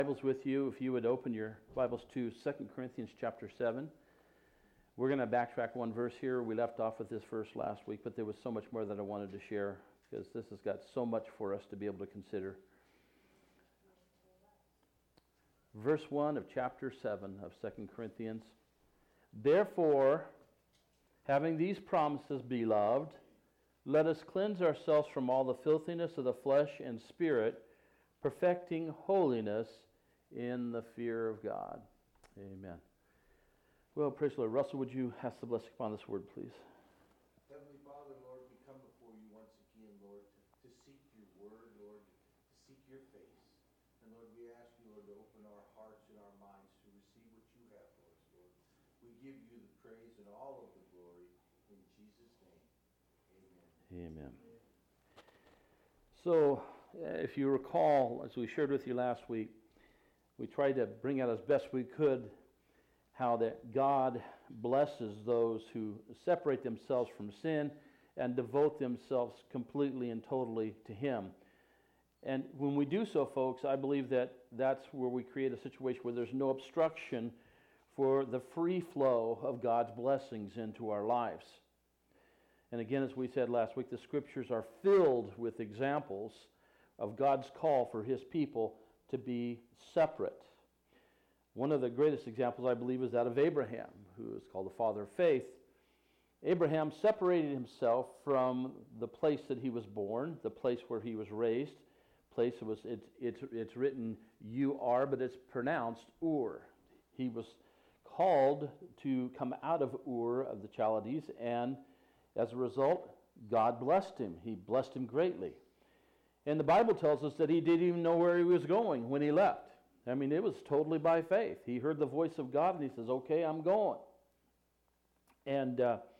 Bibles with you, if you would open your Bibles to 2 Corinthians chapter 7. We're going to backtrack one verse here. We left off with this verse last week, but there was so much more that I wanted to share because this has got so much for us to be able to consider. Verse 1 of chapter 7 of 2 Corinthians. Therefore, having these promises, beloved, let us cleanse ourselves from all the filthiness of the flesh and spirit, perfecting holiness in the fear of God. Amen. Well, praise the Lord. Russell, would you ask the blessing upon this word, please? Heavenly Father, Lord, we come before you once again, Lord, to seek your word, Lord, to seek your face. And Lord, we ask you, Lord, to open our hearts and our minds to receive what you have for us, Lord. We give you the praise and all of the glory in Jesus' name. Amen. Amen. So, if you recall, as we shared with you last week, we tried to bring out as best we could how that God blesses those who separate themselves from sin and devote themselves completely and totally to Him. And when we do so, folks, I believe that that's where we create a situation where there's no obstruction for the free flow of God's blessings into our lives. And again, as we said last week, the Scriptures are filled with examples of God's call for His people to be separate. One of the greatest examples, I believe, is that of Abraham, who is called the father of faith. Abraham separated himself from the place that he was born, the place where he was raised. It's written U-R, but it's pronounced Ur. He was called to come out of Ur of the Chaldees, and as a result, God blessed him. He blessed him greatly. And the Bible tells us that he didn't even know where he was going when he left. I mean, it was totally by faith. He heard the voice of God and he says, okay, I'm going. And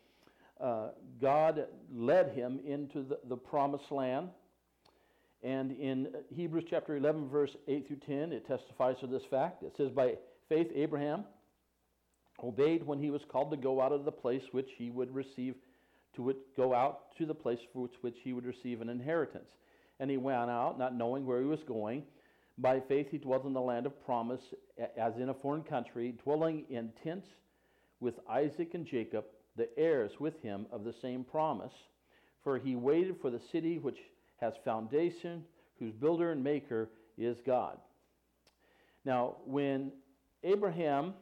God led him into the promised land. And in Hebrews chapter 11, verse 8 through 10, it testifies to this fact. It says, by faith Abraham obeyed when he was called to go out of the place which he would receive, go out to the place for which he would receive an inheritance. And he went out, not knowing where he was going. By faith he dwelt in the land of promise, as in a foreign country, dwelling in tents with Isaac and Jacob, the heirs with him of the same promise. For he waited for the city which has foundation, whose builder and maker is God. Now, when Abraham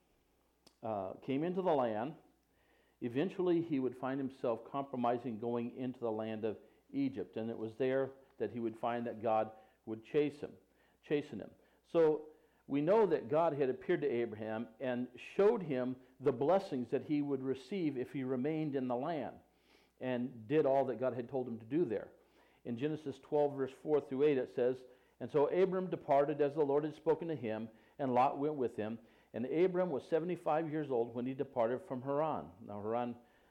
came into the land, eventually he would find himself compromising going into the land of Egypt. And it was there that he would find that God would chasten him. So we know that God had appeared to Abraham and showed him the blessings that he would receive if he remained in the land and did all that God had told him to do there. In Genesis 12, verse 4 through 8, it says, and so Abram departed as the Lord had spoken to him, and Lot went with him. And Abram was 75 years old when he departed from Haran. Now Haran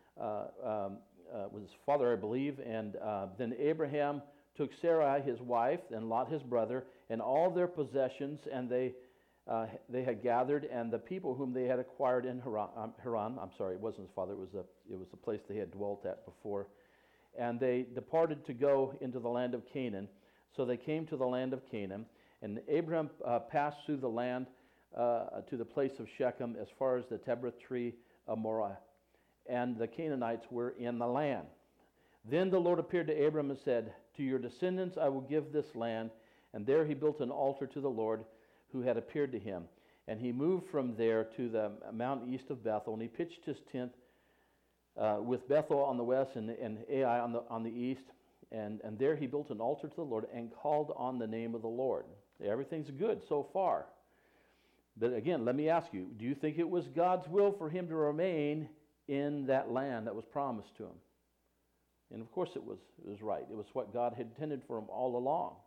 was his father, I believe, and then Abraham took Sarai his wife, and Lot his brother, and all their possessions, and they had gathered, and the people whom they had acquired in Haran. I'm sorry, it wasn't his father. It was the place they had dwelt at before. And they departed to go into the land of Canaan. So they came to the land of Canaan, and Abraham passed through the land to the place of Shechem as far as the Tebrath tree of Moreh, and the Canaanites were in the land. Then the Lord appeared to Abram and said, to your descendants I will give this land. And there he built an altar to the Lord who had appeared to him. And he moved from there to the mount east of Bethel, and he pitched his tent with Bethel on the west and Ai on the east. And there he built an altar to the Lord and called on the name of the Lord. Everything's good so far. But again, let me ask you, do you think it was God's will for him to remain in that land that was promised to him? And of course it was right. It was what God had intended for him all along.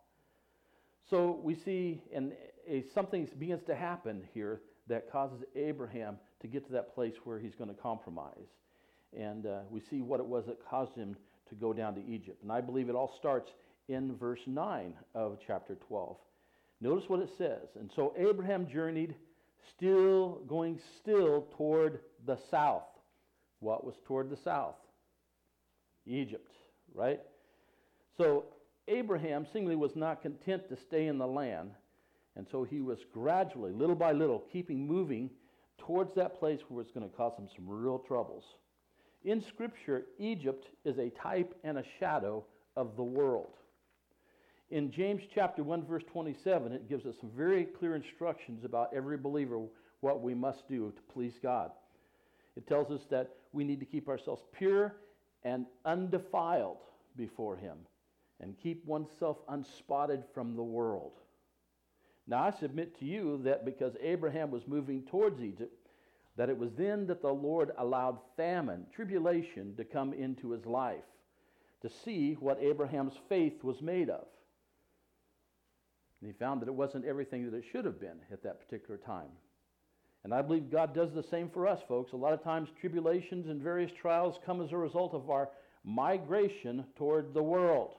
So we see something begins to happen here that causes Abraham to get to that place where he's going to compromise. And we see what it was that caused him to go down to Egypt. And I believe it all starts in verse 9 of chapter 12. Notice what it says. And so Abraham journeyed going toward the south. What was toward the south? Egypt, right? So Abraham seemingly was not content to stay in the land, And so he was gradually, little by little, moving towards that place where it's going to cause him some real troubles. In Scripture, Egypt is a type and a shadow of the world. In James chapter 1, verse 27, it gives us some very clear instructions about every believer, what we must do to please God. It tells us that we need to keep ourselves pure and undefiled before him and keep oneself unspotted from the world. Now, I submit to you that because Abraham was moving towards Egypt, that it was then that the Lord allowed famine, tribulation, to come into his life to see what Abraham's faith was made of. And he found that it wasn't everything that it should have been at that particular time. And I believe God does the same for us, folks. A lot of times tribulations and various trials come as a result of our migration toward the world.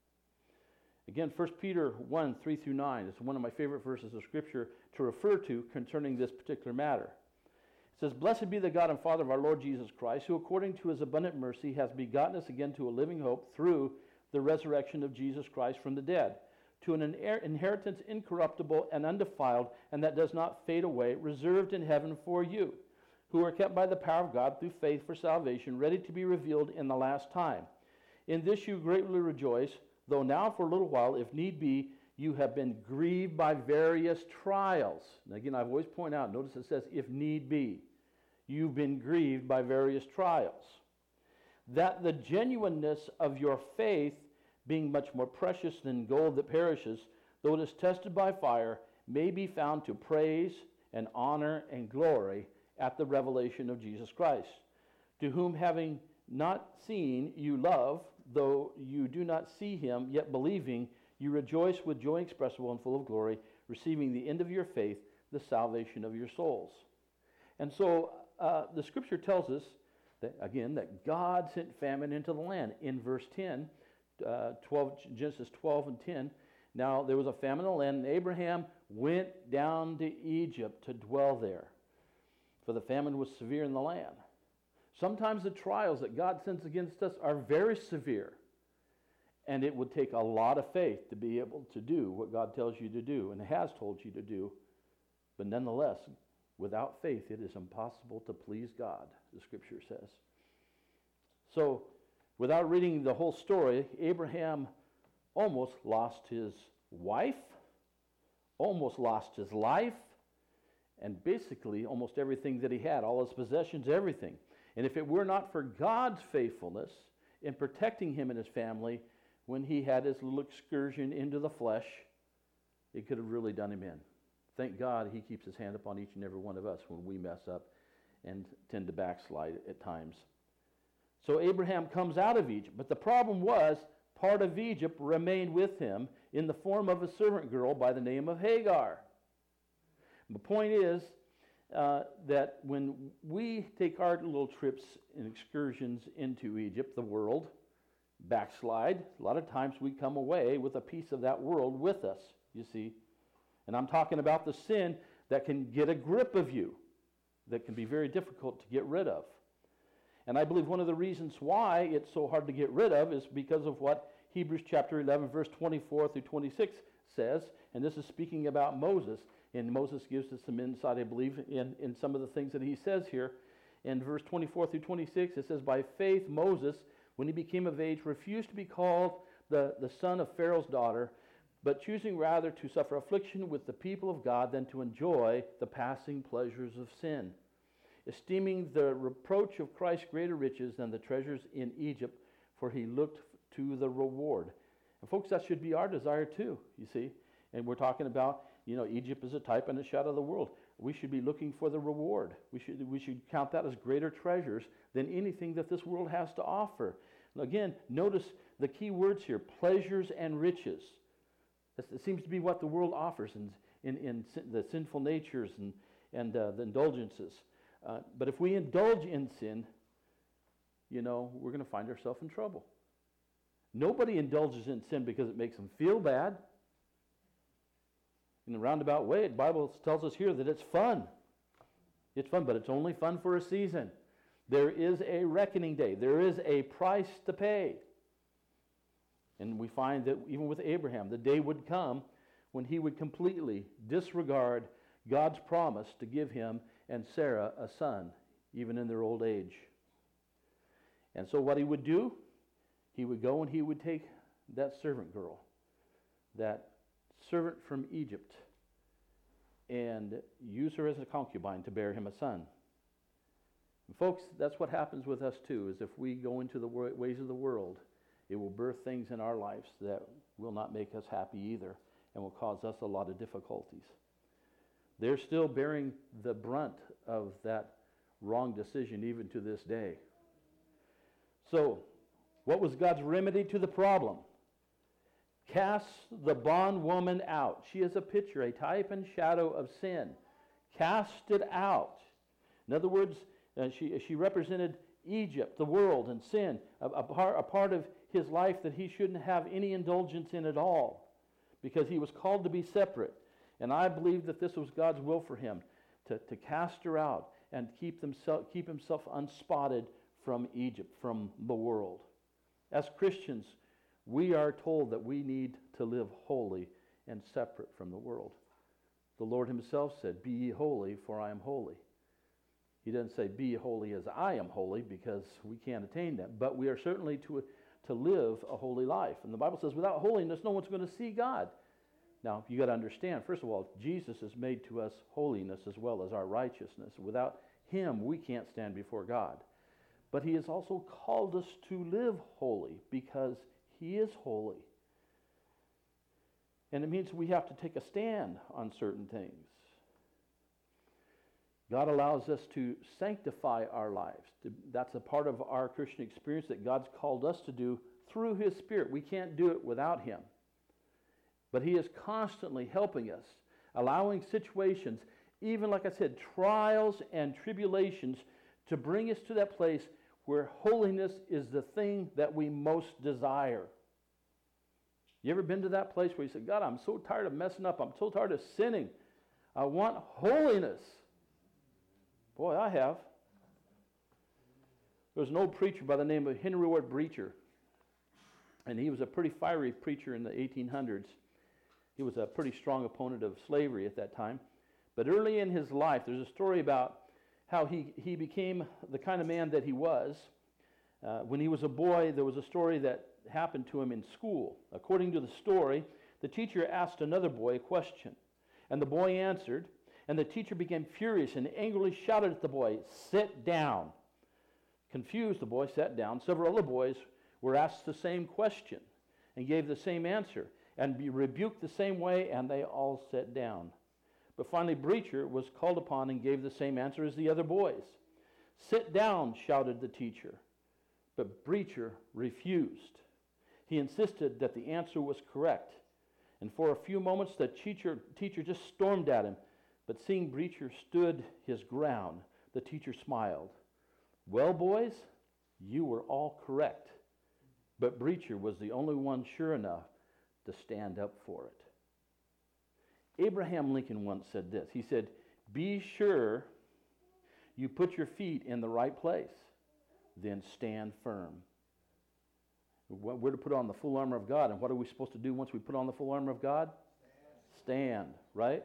Again, 1 Peter 1, 3 through 9 is one of my favorite verses of Scripture to refer to concerning this particular matter. It says, "Blessed be the God and Father of our Lord Jesus Christ, who according to his abundant mercy has begotten us again to a living hope through the resurrection of Jesus Christ from the dead, to an inheritance incorruptible and undefiled, and that does not fade away, reserved in heaven for you, who are kept by the power of God through faith for salvation, ready to be revealed in the last time. In this you greatly rejoice, though now for a little while, if need be, you have been grieved by various trials." And again, I've always pointed out, notice it says, if need be. You've been grieved by various trials. "That the genuineness of your faith, being much more precious than gold that perishes, though it is tested by fire, may be found to praise and honor and glory at the revelation of Jesus Christ, to whom having not seen you love, though you do not see him, yet believing, you rejoice with joy inexpressible and full of glory, receiving the end of your faith, the salvation of your souls." And so the Scripture tells us that, again, that God sent famine into the land. In verse 10, Genesis 12 and 10, "Now there was a famine in the land, and Abraham went down to Egypt to dwell there, for the famine was severe in the land." Sometimes the trials that God sends against us are very severe, and it would take a lot of faith to be able to do what God tells you to do and has told you to do. But nonetheless, without faith, it is impossible to please God, the Scripture says. So, without reading the whole story, Abraham almost lost his wife, almost lost his life, and basically almost everything that he had, all his possessions, everything. And if it were not for God's faithfulness in protecting him and his family when he had his little excursion into the flesh, it could have really done him in. Thank God he keeps his hand upon each and every one of us when we mess up and tend to backslide at times. So Abraham comes out of Egypt, but the problem was part of Egypt remained with him in the form of a servant girl by the name of Hagar. The point is that when we take our little trips and excursions into Egypt, the world, backslide, a lot of times we come away with a piece of that world with us, you see. And I'm talking about the sin that can get a grip of you, that can be very difficult to get rid of. And I believe one of the reasons why it's so hard to get rid of is because of what Hebrews chapter 11, verse 24 through 26 says, and this is speaking about Moses. And Moses gives us some insight, I believe, in some of the things that he says here. In verse 24 through 26, it says, "By faith Moses, when he became of age, refused to be called the son of Pharaoh's daughter, but choosing rather to suffer affliction with the people of God than to enjoy the passing pleasures of sin, esteeming the reproach of Christ greater riches than the treasures in Egypt, for he looked to the reward." And folks, that should be our desire too, you see. And we're talking about, Egypt is a type and a shadow of the world. We should be looking for the reward. We should count that as greater treasures than anything that this world has to offer. Again, notice the key words here, pleasures and riches. It seems to be what the world offers in the sinful natures and the indulgences. But if we indulge in sin, we're going to find ourselves in trouble. Nobody indulges in sin because it makes them feel bad. In a roundabout way, the Bible tells us here that it's fun. It's fun, but it's only fun for a season. There is a reckoning day. There is a price to pay. And we find that even with Abraham, the day would come when he would completely disregard God's promise to give him and Sarah a son, even in their old age. And so what he would do, he would go and he would take that servant girl, that servant from Egypt, and use her as a concubine to bear him a son. And folks, that's what happens with us too, is if we go into the ways of the world, it will birth things in our lives that will not make us happy either and will cause us a lot of difficulties. They're still bearing the brunt of that wrong decision even to this day. So, what was God's remedy to the problem? Cast the bondwoman out. She is a picture, a type and shadow of sin. Cast it out. In other words, she represented Egypt, the world, and sin, a part of his life that he shouldn't have any indulgence in at all, because he was called to be separate. And I believe that this was God's will for him, to cast her out and keep himself unspotted from Egypt, from the world. As Christians, we are told that we need to live holy and separate from the world. The Lord himself said, "Be ye holy, for I am holy." He doesn't say, "Be holy as I am holy," because we can't attain that. But we are certainly to live a holy life. And the Bible says, without holiness, no one's going to see God. Now, you got to understand, first of all, Jesus has made to us holiness as well as our righteousness. Without him, we can't stand before God. But he has also called us to live holy because he is holy. And it means we have to take a stand on certain things. God allows us to sanctify our lives. That's a part of our Christian experience that God's called us to do through his Spirit. We can't do it without him. But he is constantly helping us, allowing situations, even like I said, trials and tribulations, to bring us to that place where holiness is the thing that we most desire. You ever been to that place where you say, "God, I'm so tired of messing up. I'm so tired of sinning. I want holiness." Boy, I have. There was an old preacher by the name of Henry Ward Beecher, and he was a pretty fiery preacher in the 1800s. He was a pretty strong opponent of slavery at that time. But early in his life, there's a story about how he became the kind of man that he was. When he was a boy, there was a story that happened to him in school. According to the story, the teacher asked another boy a question, and the boy answered, and the teacher became furious and angrily shouted at the boy, "Sit down." Confused, the boy sat down. Several other boys were asked the same question and gave the same answer and be rebuked the same way, and they all sat down. But finally, Beecher was called upon and gave the same answer as the other boys. "Sit down," shouted the teacher. But Beecher refused. He insisted that the answer was correct. And for a few moments, the teacher just stormed at him. But seeing Beecher stood his ground, the teacher smiled. "Well, boys, you were all correct." But Beecher was the only one sure enough to stand up for it. Abraham Lincoln once said this. He said, "Be sure you put your feet in the right place, then stand firm." We're to put on the full armor of God. And what are we supposed to do once we put on the full armor of God? Stand, right?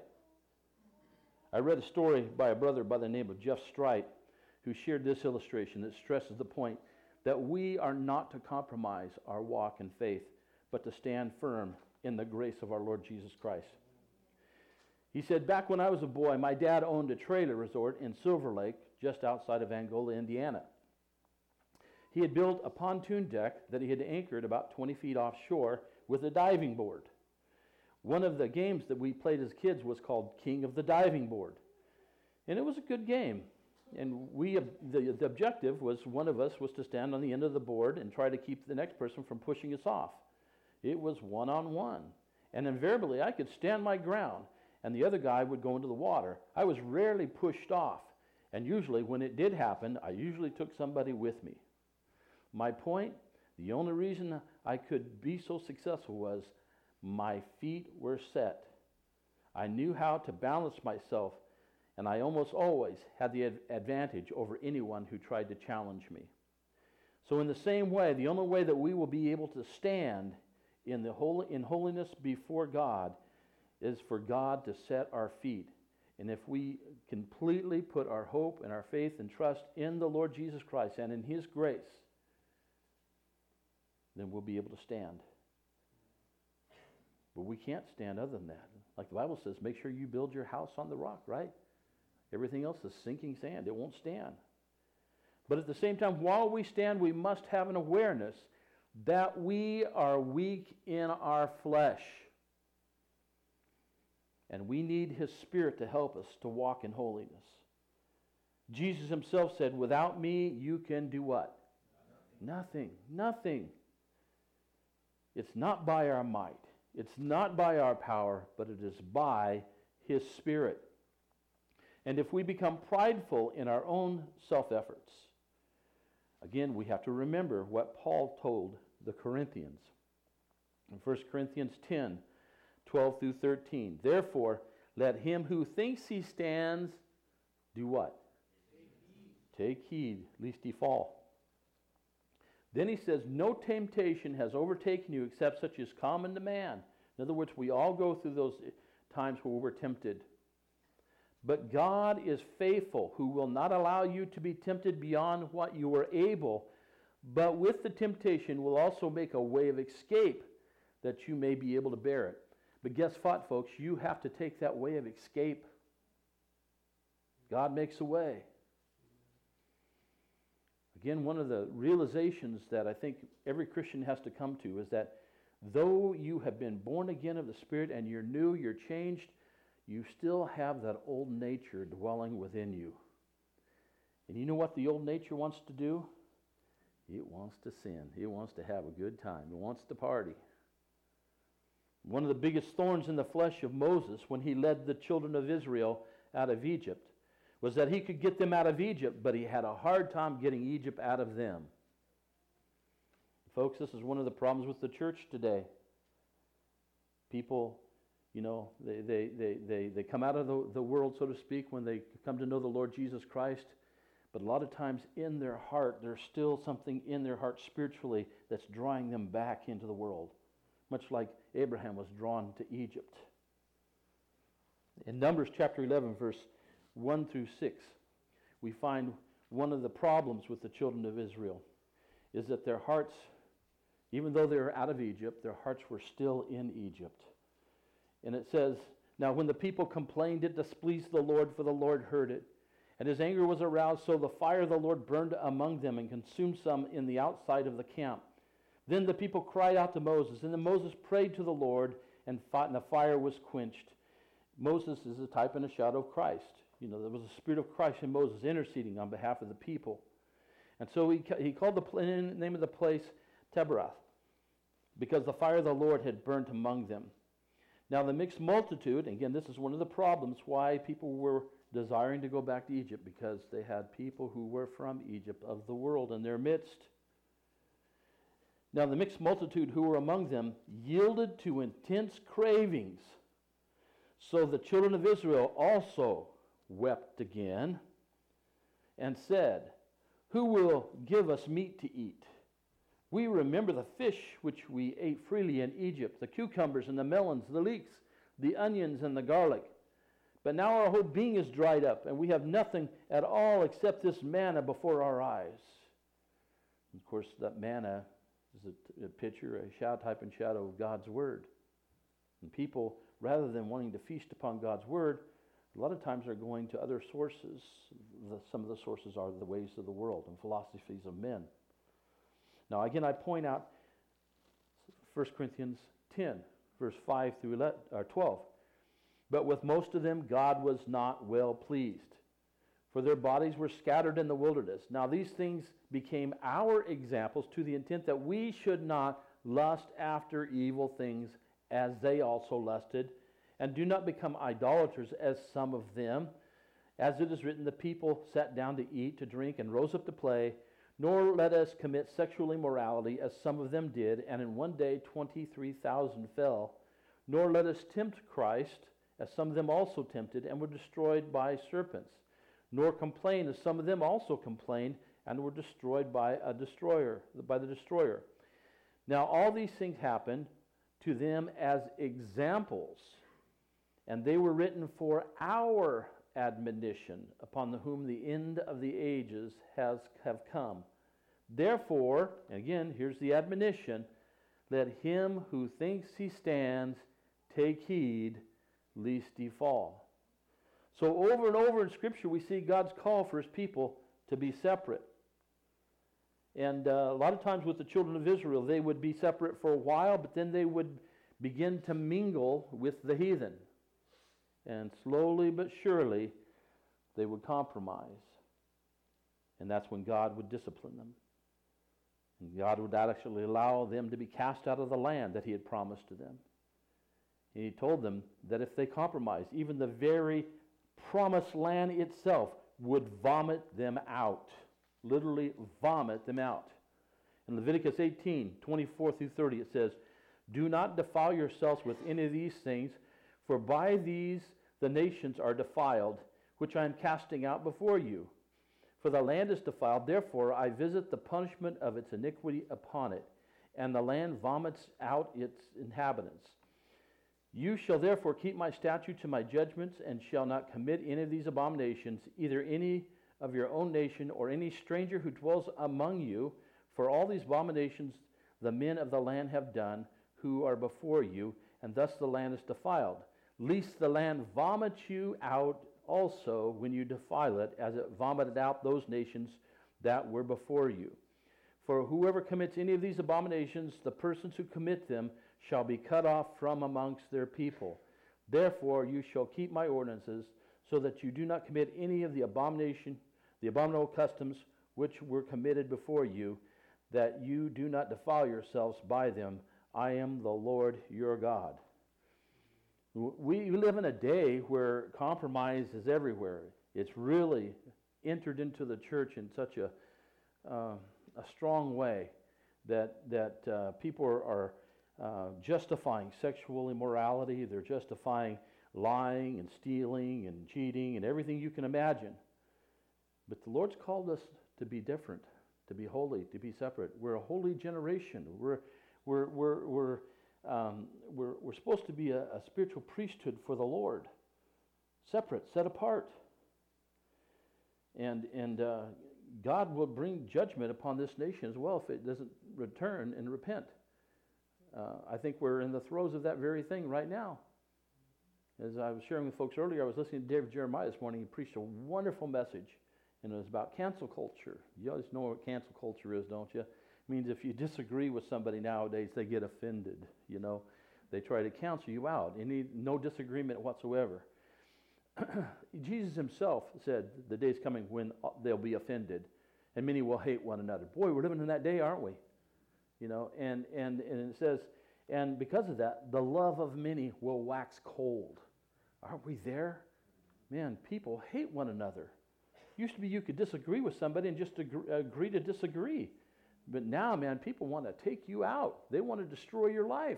I read a story by a brother by the name of Jeff Strite, who shared this illustration that stresses the point that we are not to compromise our walk in faith, but to stand firm in the grace of our Lord Jesus Christ. He said, "Back when I was a boy, my dad owned a trailer resort in Silver Lake, just outside of Angola, Indiana. He had built a pontoon deck that he had anchored about 20 feet offshore with a diving board. One of the games that we played as kids was called King of the Diving Board. And it was a good game. And the objective was, one of us was to stand on the end of the board and try to keep the next person from pushing us off. It was one-on-one. And invariably, I could stand my ground, and the other guy would go into the water. I was rarely pushed off. And usually, when it did happen, I usually took somebody with me. My point, the only reason I could be so successful was my feet were set. I knew how to balance myself, and I almost always had the advantage over anyone who tried to challenge me. So in the same way, the only way that we will be able to stand in holiness before God is for God to set our feet. And if we completely put our hope and our faith and trust in the Lord Jesus Christ and in His grace, then we'll be able to stand. But we can't stand other than that. Like the Bible says, make sure you build your house on the rock, right? Everything else is sinking sand. It won't stand. But at the same time, while we stand, we must have an awareness that we are weak in our flesh. And we need His Spirit to help us to walk in holiness. Jesus Himself said, without me, you can do what? Nothing. Nothing. It's not by our might. It's not by our power, but it is by His Spirit. And if we become prideful in our own self-efforts, again, we have to remember what Paul told the Corinthians. In 1 Corinthians 10, 12 through 13. Therefore, let him who thinks he stands do what? Take heed, lest he fall. Then he says, no temptation has overtaken you except such as common to man. In other words, we all go through those times where we're tempted. But God is faithful, who will not allow you to be tempted beyond what you are able, but with the temptation will also make a way of escape that you may be able to bear it. But guess what, folks? You have to take that way of escape. God makes a way. Again, one of the realizations that I think every Christian has to come to is that though you have been born again of the Spirit and you're new, you're changed, you still have that old nature dwelling within you. And you know what the old nature wants to do? It wants to sin. It wants to have a good time. It wants to party. One of the biggest thorns in the flesh of Moses when he led the children of Israel out of Egypt was that he could get them out of Egypt, but he had a hard time getting Egypt out of them. Folks, this is one of the problems with the church today. People, you know, they come out of the world, so to speak, when they come to know the Lord Jesus Christ. But a lot of times in their heart, there's still something in their heart spiritually that's drawing them back into the world. Much like Abraham was drawn to Egypt. In Numbers chapter 11, verse 1 through 6, we find one of the problems with the children of Israel is that their hearts, even though they were out of Egypt, their hearts were still in Egypt. And it says, now when the people complained, it displeased the Lord, for the Lord heard it. And his anger was aroused, so the fire of the Lord burned among them and consumed some in the outside of the camp. Then the people cried out to Moses, and then Moses prayed to the Lord, and the fire was quenched. Moses is a type and a shadow of Christ. You know, there was a spirit of Christ in Moses interceding on behalf of the people. And so he called the name of the place Taberah, because the fire of the Lord had burnt among them. Now the mixed multitude, again, this is one of the problems why people were desiring to go back to Egypt, because they had people who were from Egypt of the world in their midst. Now the mixed multitude who were among them yielded to intense cravings. So the children of Israel also wept again and said, who will give us meat to eat? We remember the fish which we ate freely in Egypt, the cucumbers and the melons, the leeks, the onions and the garlic. But now our whole being is dried up, and we have nothing at all except this manna before our eyes. Of course, that manna is a picture, a shadow, type and shadow of God's Word. And people, rather than wanting to feast upon God's Word, a lot of times are going to other sources. Some of the sources are the ways of the world and philosophies of men. Now, again, I point out 1 Corinthians 10, verse 5 through 12. But with most of them, God was not well pleased, for their bodies were scattered in the wilderness. Now, these things became our examples to the intent that we should not lust after evil things as they also lusted, and do not become idolaters as some of them. As it is written, the people sat down to eat, to drink, and rose up to play. Nor let us commit sexual immorality as some of them did, and in one day 23,000 fell. Nor let us tempt Christ, as some of them also tempted, and were destroyed by serpents. Nor complain, as some of them also complained, and were destroyed by the destroyer. Now all these things happened to them as examples, and they were written for our admonition, upon whom the end of the ages have come. Therefore, and again, here's the admonition, let him who thinks he stands take heed, lest he fall. So over and over in Scripture, we see God's call for his people to be separate. And a lot of times with the children of Israel, they would be separate for a while, but then they would begin to mingle with the heathen. And slowly but surely, they would compromise. And that's when God would discipline them. And God would actually allow them to be cast out of the land that he had promised to them. And he told them that if they compromised, even the very promised land itself would vomit them out. Literally vomit them out. In Leviticus 18:24-30, it says, do not defile yourselves with any of these things, for by these the nations are defiled, which I am casting out before you. For the land is defiled, therefore I visit the punishment of its iniquity upon it, and the land vomits out its inhabitants. You shall therefore keep my statutes and my judgments, and shall not commit any of these abominations, either any of your own nation or any stranger who dwells among you, for all these abominations the men of the land have done, who are before you, and thus the land is defiled. Lest the land vomit you out also when you defile it, as it vomited out those nations that were before you. For whoever commits any of these abominations, the persons who commit them shall be cut off from amongst their people. Therefore you shall keep my ordinances, so that you do not commit any of the abominable customs which were committed before you, that you do not defile yourselves by them. I am the Lord your God. We live in a day where compromise is everywhere. It's really entered into the church in such a strong way that people are justifying sexual immorality. They're justifying lying and stealing and cheating and everything you can imagine. But the Lord's called us to be different, to be holy, to be separate. We're a holy generation. We're supposed to be a spiritual priesthood for the Lord, separate, set apart. And God will bring judgment upon this nation as well if it doesn't return and repent. I think we're in the throes of that very thing right now. As I was sharing with folks earlier, I was listening to David Jeremiah this morning. He preached a wonderful message, and it was about cancel culture. You always know what cancel culture is, don't you? It means if you disagree with somebody nowadays, they get offended, you know. They try to cancel you out. No disagreement whatsoever. Jesus himself said, the day's coming when they'll be offended, and many will hate one another. Boy, we're living in that day, aren't we? You know, and it says, and because of that, the love of many will wax cold. Aren't we there? Man, people hate one another. Used to be you could disagree with somebody and just agree to disagree. But now, man, people want to take you out. They want to destroy your life.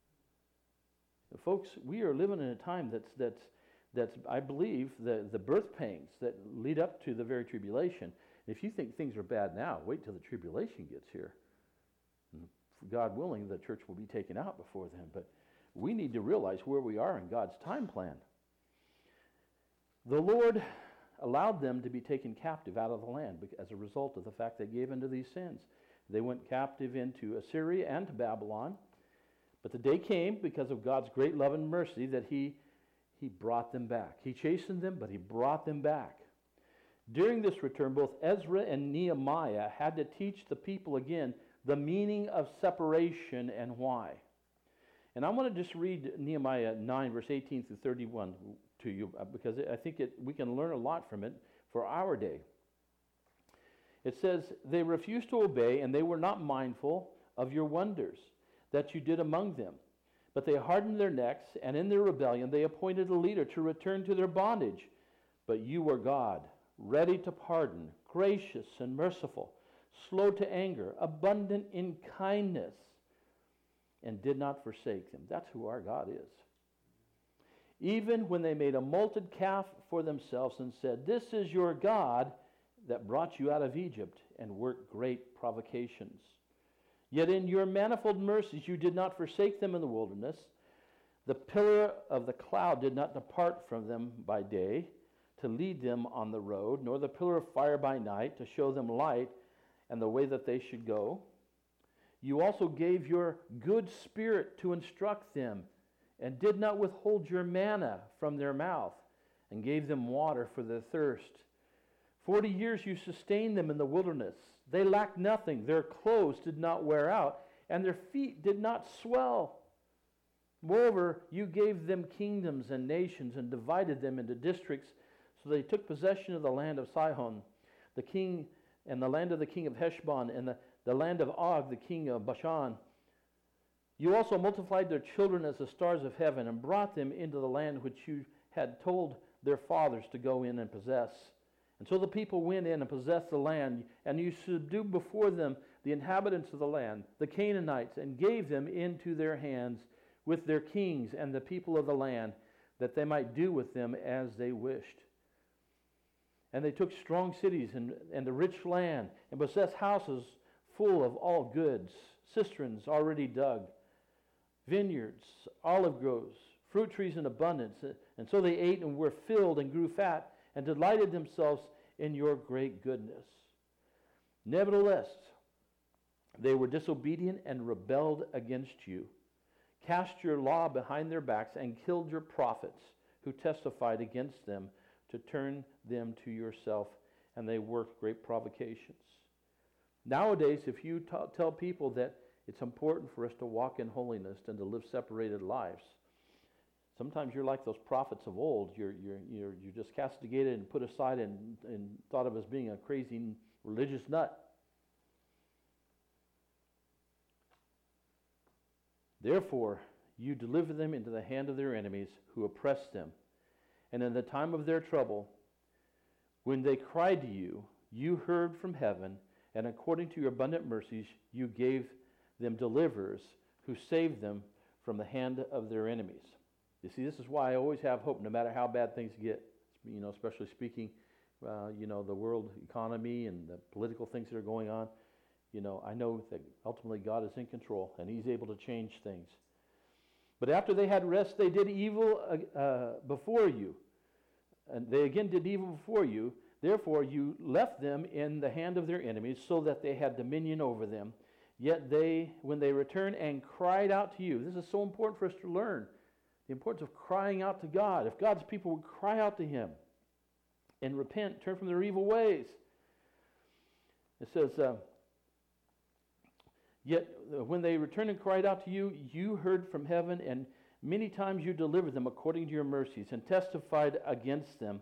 And folks, we are living in a time that's I believe, the birth pains that lead up to the very tribulation. If you think things are bad now, wait till the tribulation gets here. And God willing, the church will be taken out before then. But we need to realize where we are in God's time plan. The Lord allowed them to be taken captive out of the land as a result of the fact they gave into these sins. They went captive into Assyria and to Babylon. But the day came, because of God's great love and mercy, that He brought them back. He chastened them, but He brought them back. During this return, both Ezra and Nehemiah had to teach the people again the meaning of separation and why. And I want to just read Nehemiah 9, verse 18 through 31 to you, because I think we can learn a lot from it for our day. It says, they refused to obey, and they were not mindful of your wonders that you did among them. But they hardened their necks, and in their rebellion they appointed a leader to return to their bondage. But you were God, ready to pardon, gracious and merciful, slow to anger, abundant in kindness, and did not forsake them. That's who our God is. Even when they made a molten calf for themselves and said, this is your God that brought you out of Egypt and worked great provocations. Yet in your manifold mercies you did not forsake them in the wilderness, The pillar of the cloud did not depart from them by day to lead them on the road, nor the pillar of fire by night to show them light and the way that they should go. You also gave your good Spirit to instruct them, and did not withhold your manna from their mouth, and gave them water for their thirst. 40 years you sustained them in the wilderness. They lacked nothing. Their clothes did not wear out, and their feet did not swell. Moreover, you gave them kingdoms and nations, and divided them into districts, so they took possession of the land of Sihon, the king, and the land of the king of Heshbon, and the land of Og, the king of Bashan. You also multiplied their children as the stars of heaven, and brought them into the land which you had told their fathers to go in and possess. And so the people went in and possessed the land, and you subdued before them the inhabitants of the land, the Canaanites, and gave them into their hands with their kings and the people of the land, that they might do with them as they wished. And they took strong cities and the rich land, and possessed houses full of all goods, cisterns already dug, vineyards, olive groves, fruit trees in abundance. And so they ate and were filled and grew fat, and delighted themselves in your great goodness. Nevertheless, they were disobedient and rebelled against you, cast your law behind their backs, and killed your prophets who testified against them to turn them to yourself, and they worked great provocations. Nowadays, if you tell people that it's important for us to walk in holiness and to live separated lives, sometimes you're like those prophets of old. You're just castigated and put aside and thought of as being a crazy religious nut. Therefore, you deliver them into the hand of their enemies who oppress them. And in the time of their trouble, when they cried to you, you heard from heaven, and according to your abundant mercies, you gave them deliverers who saved them from the hand of their enemies. You see, this is why I always have hope, no matter how bad things get, especially speaking, the world economy and the political things that are going on. I know that ultimately God is in control, and He's able to change things. But after they had rest, they did evil before you. And they again did evil before you. Therefore, you left them in the hand of their enemies, so that they had dominion over them. Yet they, when they returned and cried out to you, this is so important for us to learn, the importance of crying out to God. If God's people would cry out to Him and repent, turn from their evil ways. It says, yet when they returned and cried out to you, you heard from heaven, and many times you delivered them according to your mercies, and testified against them,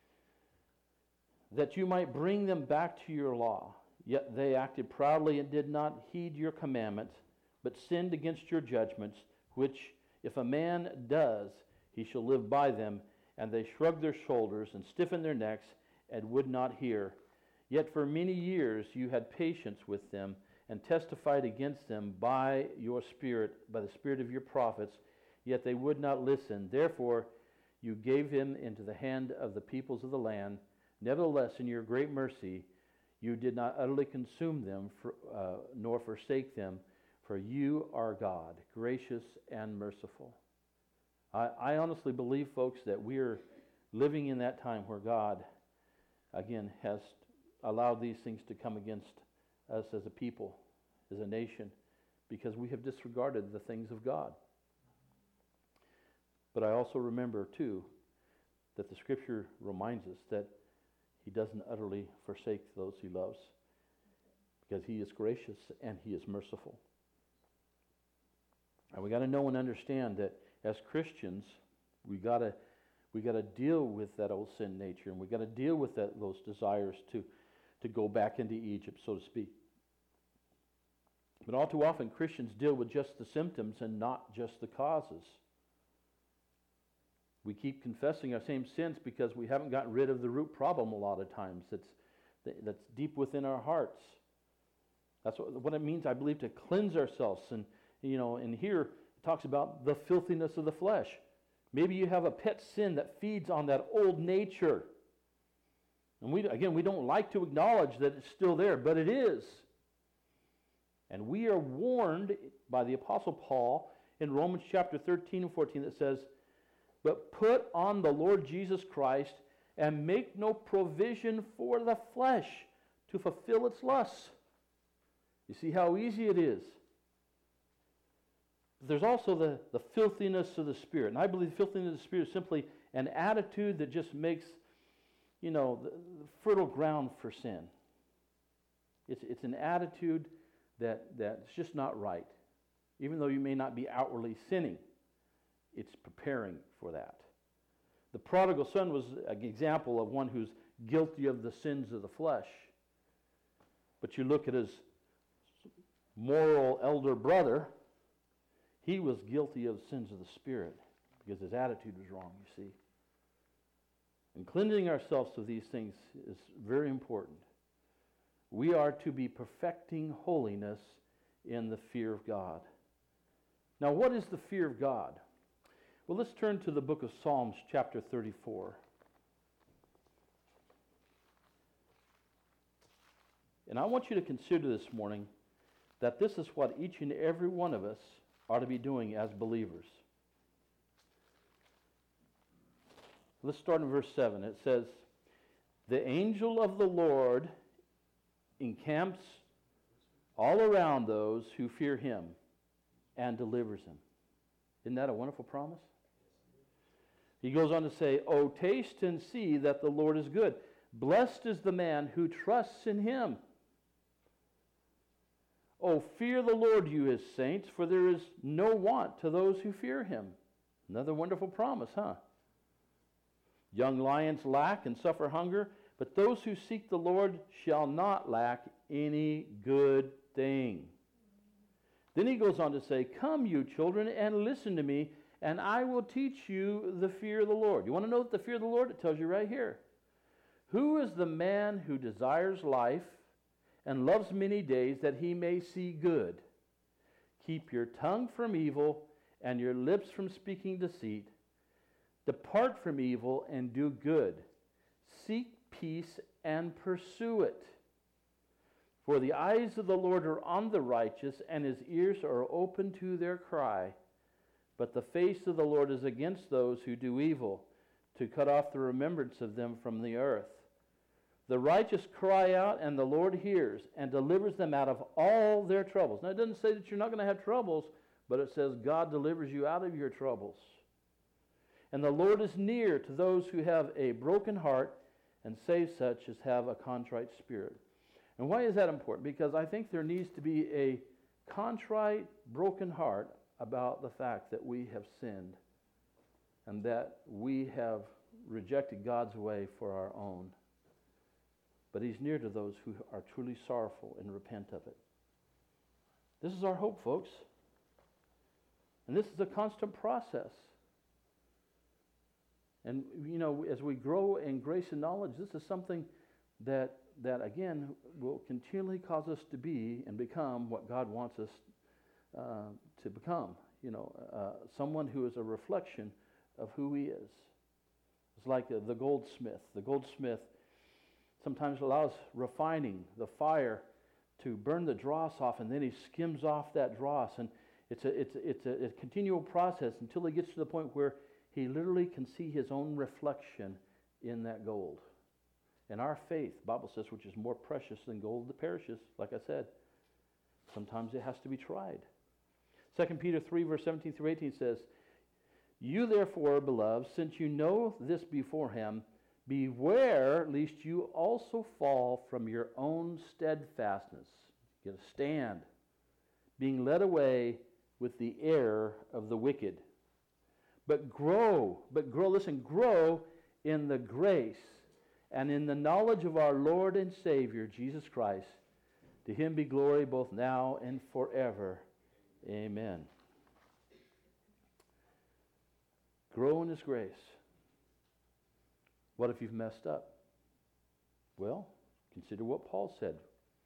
that you might bring them back to your law. Yet they acted proudly and did not heed your commandments, but sinned against your judgments, which if a man does, he shall live by them. And they shrugged their shoulders and stiffened their necks and would not hear. Yet for many years you had patience with them, and testified against them by your Spirit, by the Spirit of your prophets, yet they would not listen. Therefore you gave them into the hand of the peoples of the land. Nevertheless, in your great mercy, you did not utterly consume them, nor forsake them, for you are God, gracious and merciful. I honestly believe, folks, that we're living in that time where God, again, has allowed these things to come against us as a people, as a nation, because we have disregarded the things of God. But I also remember, too, that the Scripture reminds us that He doesn't utterly forsake those He loves, because He is gracious and He is merciful. And we got to know and understand that as Christians, we got to deal with that old sin nature, and we got to deal with those desires to go back into Egypt, so to speak. But all too often, Christians deal with just the symptoms and not just the causes. We keep confessing our same sins because we haven't gotten rid of the root problem a lot of times that's deep within our hearts. That's what it means, I believe, to cleanse ourselves. And here it talks about the filthiness of the flesh. Maybe you have a pet sin that feeds on that old nature. And we don't like to acknowledge that it's still there, but it is. And we are warned by the Apostle Paul in Romans chapter 13 and 14 that says, "But put on the Lord Jesus Christ and make no provision for the flesh to fulfill its lusts." You see how easy it is. There's also the filthiness of the Spirit. And I believe the filthiness of the Spirit is simply an attitude that just makes, the fertile ground for sin. It's an attitude that's just not right. Even though you may not be outwardly sinning, it's preparing for that. The prodigal son was an example of one who's guilty of the sins of the flesh. But you look at his moral elder brother, he was guilty of sins of the Spirit because his attitude was wrong, you see. And cleansing ourselves of these things is very important. We are to be perfecting holiness in the fear of God. Now, what is the fear of God? Well, let's turn to the book of Psalms, chapter 34. And I want you to consider this morning that this is what each and every one of us ought to be doing as believers. Let's start in verse 7. It says, "The angel of the Lord encamps all around those who fear him and delivers them." Isn't that a wonderful promise? He goes on to say, "Oh, taste and see that the Lord is good. Blessed is the man who trusts in him. Oh, fear the Lord, you his saints, for there is no want to those who fear him." Another wonderful promise, huh? "Young lions lack and suffer hunger, but those who seek the Lord shall not lack any good thing." Then he goes on to say, "Come, you children, and listen to me, and I will teach you the fear of the Lord." You want to know the fear of the Lord? It tells you right here. "Who is the man who desires life and loves many days that he may see good? Keep your tongue from evil and your lips from speaking deceit. Depart from evil and do good. Seek peace and pursue it. For the eyes of the Lord are on the righteous, and his ears are open to their cry. But the face of the Lord is against those who do evil, to cut off the remembrance of them from the earth. The righteous cry out, and the Lord hears, and delivers them out of all their troubles." Now, it doesn't say that you're not going to have troubles, but it says God delivers you out of your troubles. "And the Lord is near to those who have a broken heart, and save such as have a contrite spirit." And why is that important? Because I think there needs to be a contrite, broken heart about the fact that we have sinned and that we have rejected God's way for our own. But he's near to those who are truly sorrowful and repent of it. This is our hope, folks. And this is a constant process. And, as we grow in grace and knowledge, this is something that again, will continually cause us to be and become what God wants us to become. Someone who is a reflection of who he is. It's like the goldsmith. The goldsmith sometimes allows refining, the fire, to burn the dross off, and then he skims off that dross. And it's a continual process until he gets to the point where he literally can see his own reflection in that gold. And our faith, the Bible says, which is more precious than gold that perishes, like I said, sometimes it has to be tried. 2 Peter 3, verse 17 through 18 says, "You therefore, beloved, since you know this beforehand, beware lest you also fall from your own steadfastness." Get a stand. "Being led away with the error of the wicked. But grow in the grace and in the knowledge of our Lord and Savior, Jesus Christ. To him be glory both now and forever. Amen." Grow in his grace. What if you've messed up? Well, consider what Paul said.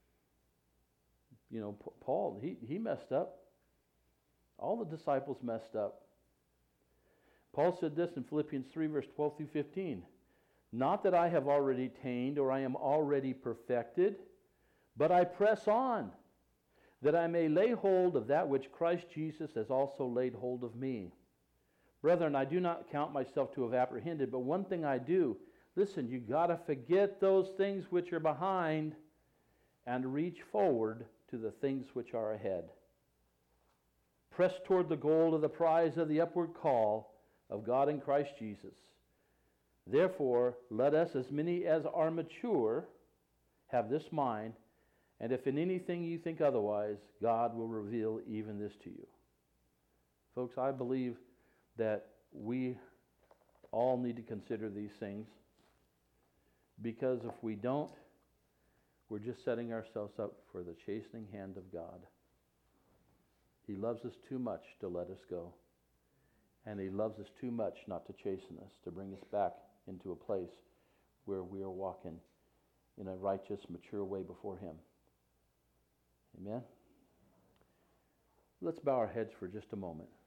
Paul, he messed up. All the disciples messed up. Paul said this in Philippians 3, verse 12 through 15. "Not that I have already attained or I am already perfected, but I press on, that I may lay hold of that which Christ Jesus has also laid hold of me. Brethren, I do not count myself to have apprehended, but one thing I do. Listen, you got to forget those things which are behind and reach forward to the things which are ahead. Press toward the goal of the prize of the upward call of God in Christ Jesus. Therefore, let us, as many as are mature, have this mind, and if in anything you think otherwise, God will reveal even this to you. Folks, I believe that we all need to consider these things, because if we don't, we're just setting ourselves up for the chastening hand of God. He loves us too much to let us go, and He loves us too much not to chasten us, to bring us back into a place where we are walking in a righteous, mature way before Him. Amen? Let's bow our heads for just a moment.